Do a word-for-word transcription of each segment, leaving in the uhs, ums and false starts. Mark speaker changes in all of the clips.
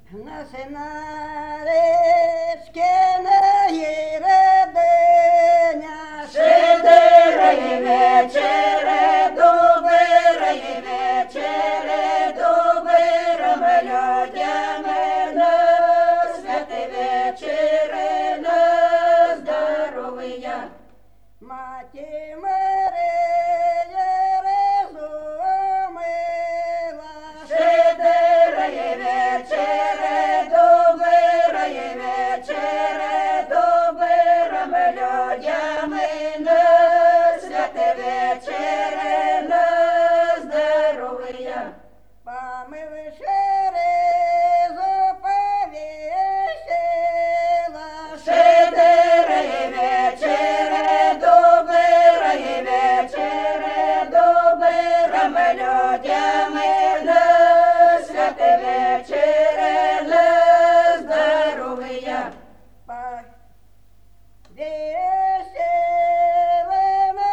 Speaker 1: На синаречке на єрединя,
Speaker 2: Щедрий вечере, добрий вечере, добрим людям на святий вечере, на здоров'я.
Speaker 1: маті Марія розумила,
Speaker 2: Щедрий вечере, добрий вечере, добрим людям на святий вечере, на здоров'я.
Speaker 1: помивши заповісила,
Speaker 2: Щедрий вечере, добрий вечере, добрим людям на святий вечере, на здоров'я.
Speaker 1: повісила на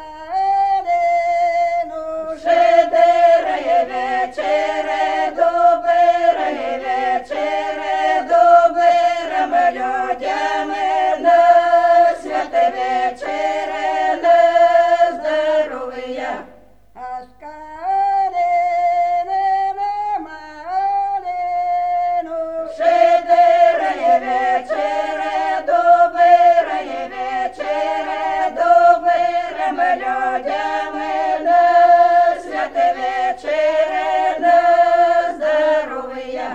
Speaker 1: калину,
Speaker 2: Щедрий вечере, добрий вечере, добрим людям на святий вечере, на здоров'я.
Speaker 1: а з калини на малину,
Speaker 2: Щедрий вечере, добрий вечере, добрим людям на святий вечере, на здоров'я.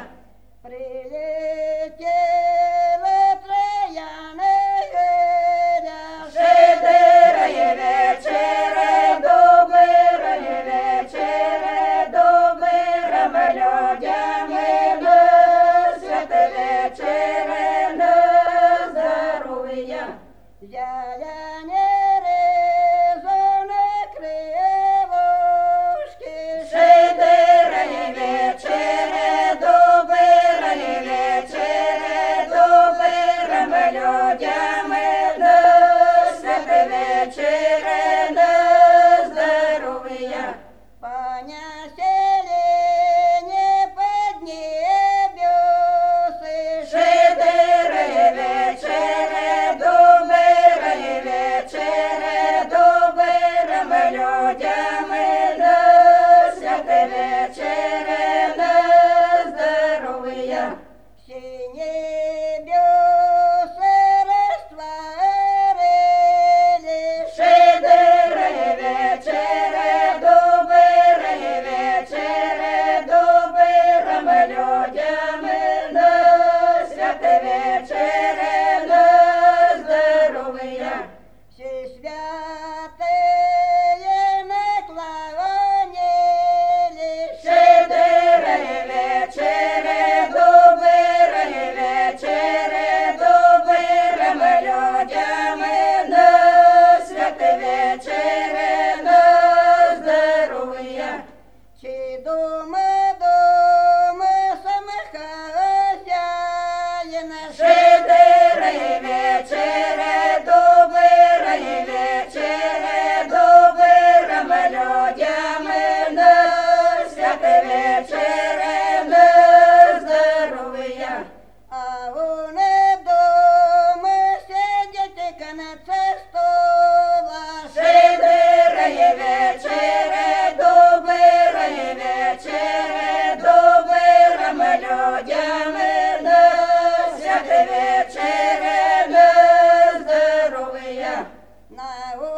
Speaker 1: прилетіли трояни гиря,
Speaker 2: Щедрий вечере, добрий вечере, добрим людям на святий вечере, на здоров'я.
Speaker 1: зелене різане кривушки,
Speaker 2: Щедрий вечере, добрий вечере, добрим людям на святий вечере, на здоров'я.
Speaker 1: понаселение поднебесы,
Speaker 2: Щедрий вечере, добрий вечере, добрим людям на святий вечере, на здоров'я.
Speaker 1: синебесы растворили,
Speaker 2: Щедрий вечере, добрий вечере, добрим людям на святий вечере, на здоров'я.
Speaker 1: всі святые наклонились,
Speaker 2: Щедрий вечере, добрий вечере, добрим людям на святий вечере, на здоров'я.
Speaker 1: чи дома дома самих хазяїна,
Speaker 2: Щедрий вечере, добрий вечере, добрим людям на святий вечере, на здоров'я.
Speaker 1: а вони дома сидять конце стола,
Speaker 2: Щедрий вечере, добрий вечере, добрим людям на святий вечере, на здоров'я.
Speaker 1: на